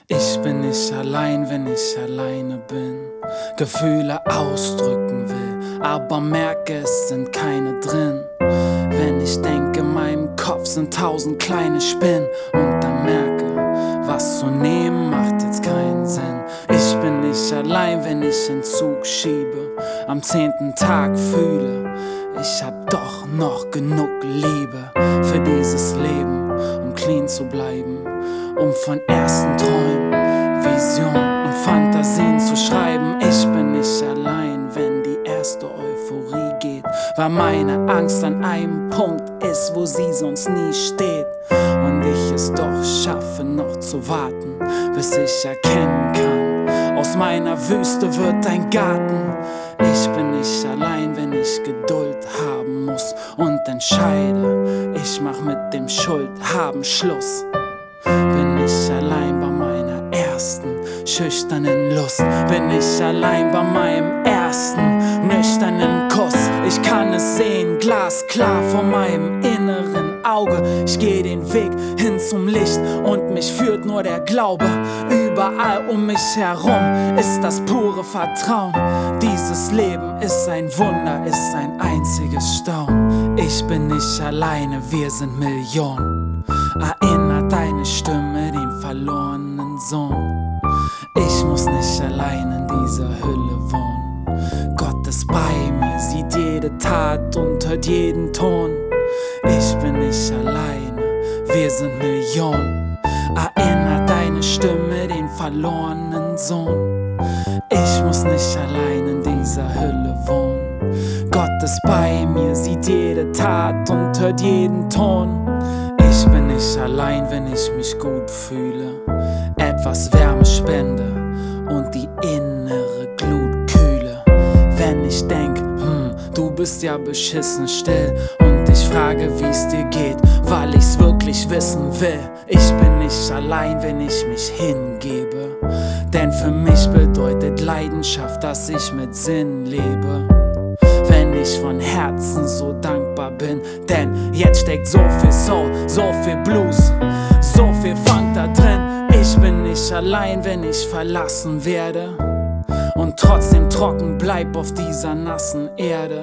Ich bin nicht allein, wenn ich alleine bin. Gefühle ausdrücken will, aber merke, es sind keine drin. Wenn ich denke, in meinem Kopf sind 1000 kleine Spinnen und dann merke, was zu nehmen macht jetzt keinen Sinn. Ich bin nicht allein, wenn ich den Zug schiebe. Am 10. Tag fühle, ich hab doch noch genug Liebe für dieses Leben, um clean zu bleiben, um von ersten Träumen, Visionen und Fantasien zu schreiben. Ich bin nicht allein, wenn die erste Euphorie geht, weil meine Angst an einem Punkt ist, wo sie sonst nie steht. Und ich es doch schaffe, noch zu warten, bis ich erkennen kann, aus meiner Wüste wird ein Garten. Ich bin nicht allein, wenn ich Geduld haben muss und entscheide, ich mach mit dem Schuldhaben Schluss. Bin ich allein bei meiner ersten schüchternen Lust. Bin ich allein bei meinem ersten nüchternen Kuss. Ich kann es sehen, glasklar vor meinem inneren Auge. Ich geh den Weg hin zum Licht und mich führt nur der Glaube. Überall um mich herum ist das pure Vertrauen. Dieses Leben ist ein Wunder, ist ein einziges Staunen. Ich bin nicht alleine, wir sind Millionen. Erinnert deine Stimme den verlorenen Sohn. Ich muss nicht allein in dieser Hülle wohnen. Gott ist bei mir, sieht jede Tat und hört jeden Ton. Ich bin nicht alleine, wir sind Millionen. Erinnert deine Stimme den verlorenen Sohn. Ich muss nicht allein in dieser Hülle wohnen. Gott ist bei mir, sieht jede Tat und hört jeden Ton. Ich bin nicht allein, wenn ich mich gut fühle, etwas Wärme spende und die innere Glut kühle. Wenn ich denk, du bist ja beschissen still und ich frage, wie's dir geht, weil ich's wirklich wissen will. Ich bin nicht allein, wenn ich mich hingebe, denn für mich bedeutet Leidenschaft, dass ich mit Sinn lebe. Wenn ich von Herzen so dankbar bin, denn jetzt steckt so viel Soul, so viel Blues, so viel Funk da drin. Ich bin nicht allein, wenn ich verlassen werde und trotzdem trocken bleib auf dieser nassen Erde.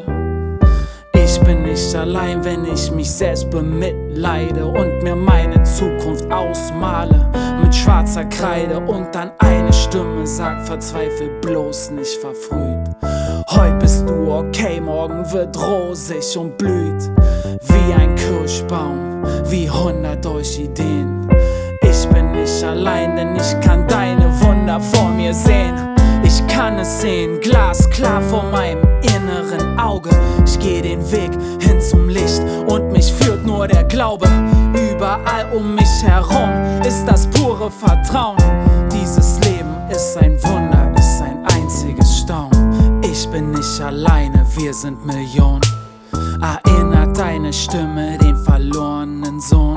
Ich bin nicht allein, wenn ich mich selbst bemitleide und mir meine Zukunft ausmale mit schwarzer Kreide und dann eine Stimme sagt, verzweifel bloß nicht verfrüht. Heute bist du okay, morgen wird rosig und blüht wie ein Kirschbaum, wie 100 Orchideen. Ich bin nicht allein, denn ich kann deine Wunder vor mir sehen. Ich kann es sehen, glasklar vor meinem inneren Auge. Ich geh den Weg hin zum Licht und mich führt nur der Glaube. Überall um mich herum ist das pure Vertrauen. Dieses Leben ist ein Wunder, ist ein einziges Staunen. Ich bin nicht alleine, wir sind Millionen. Erinnert deine Stimme den verlorenen Sohn.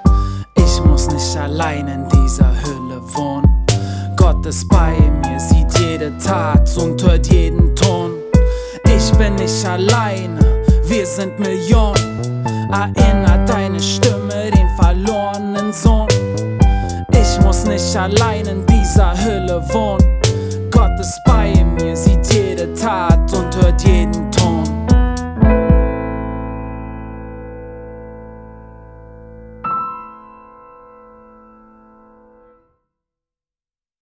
Ich muss nicht allein in dieser Hülle wohnen. Gott ist bei mir, sieht jede Tat und hört jeden Ton. Ich bin nicht alleine, wir sind Millionen. Erinnert deine Stimme den verlorenen Sohn. Ich muss nicht allein in dieser Hülle wohnen. Gott ist bei mir, sieht jede Tat